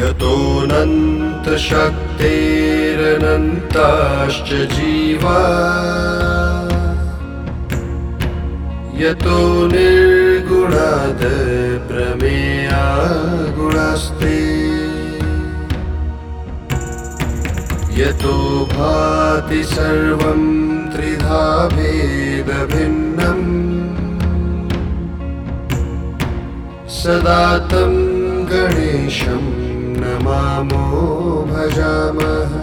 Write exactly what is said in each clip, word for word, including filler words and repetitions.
यतोऽनन्तशक्तेरनन्ताश्च जीवा यतो निर्गुणाद् प्रमेया गुणास्ते यतो भाति सर्वं त्रिधा भेदभिन्नम् सदा तं गणेशं नमामो भजामः।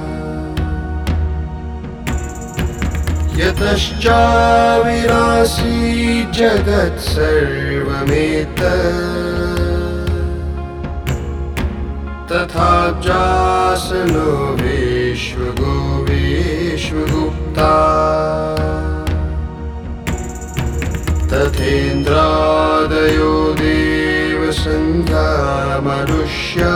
यतश्चाविनाशी जगत्सर्वमेतत् तथाप्यासनो विश्वगो विश्वगुप्ता तथेन्द्रादयो देवसंज्ञा मनुष्या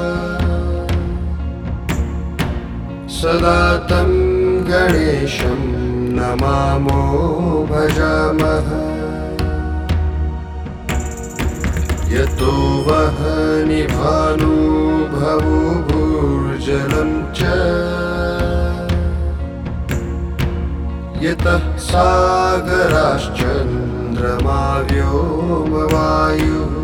सदा तं गणेशं नमामो भजामः। यतो वह्नि भानुभवो भूर्जलं च यतः सागराश्चन्द्रमा व्योमवायुः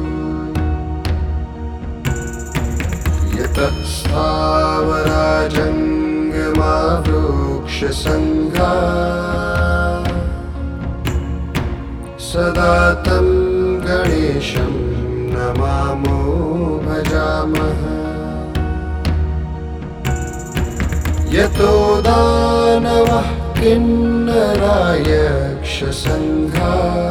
यतः स्थावरा जङ्गमा वृक्षसङ्गा सदा तं गणेशं नमामो भजामः। यतो दानवः किन्नरा यक्षसङ्घा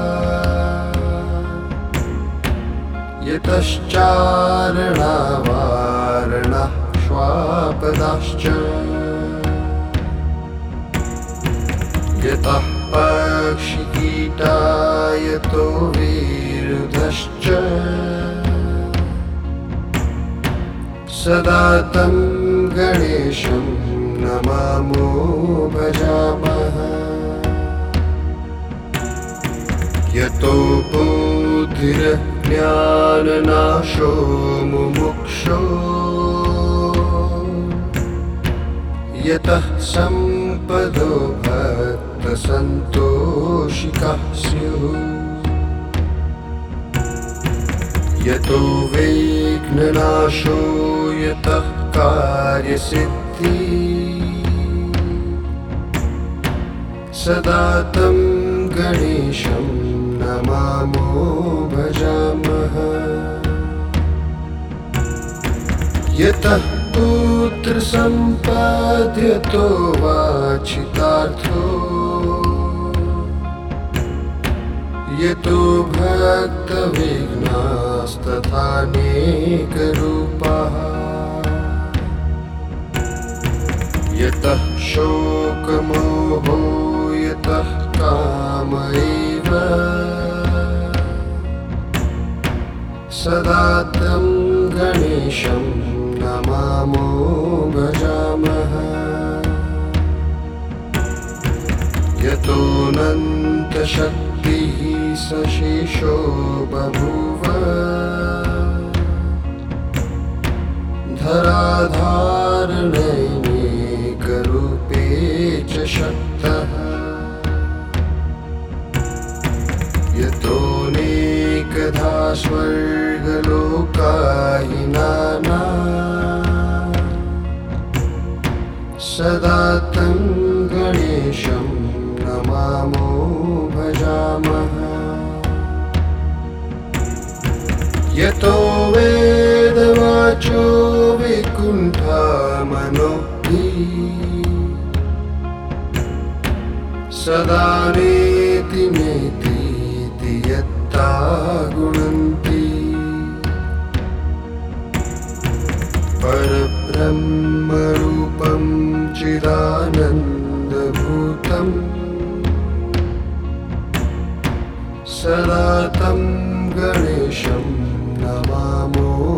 यतश्चारणा वारणः श्वापदाश्च यतः पक्षिकीटा यतो विरुधश्च सदा तं गणेशं नमामो भजामः। यतो बुद्धिर्ज्ञाननाशो मुमुक्षो यतः सम्पदो भक्तसन्तोषिकाः स्युः यतो विघ्ननाशो यतः कार्यसिद्धि सदा तं गणेशं नमामो भजामः। यतः पुत्रसम्पद्यतो वाञ्छितार्थो यतो भक्तविघ्नास्तथानेकरूपाः यतः शोकमोहो यतः काम एव सदा तं गणेशं नमामो भजामः। यतोऽनन्तशक्तिः सशेषो बभूव धराधारणैकरूपे च शक्तः यतोऽनेकधा स्वर्गलोकाहिनाना सदा तं गणेशं नमामो भजामः। यतो वेदवाचो विकुण्ठा मनोभिः सदा नेति नेतीति यत्ता गुणन्ति परब्रह्मरूपं चिदानन्दभूतं सदा तं गणेशं नमामो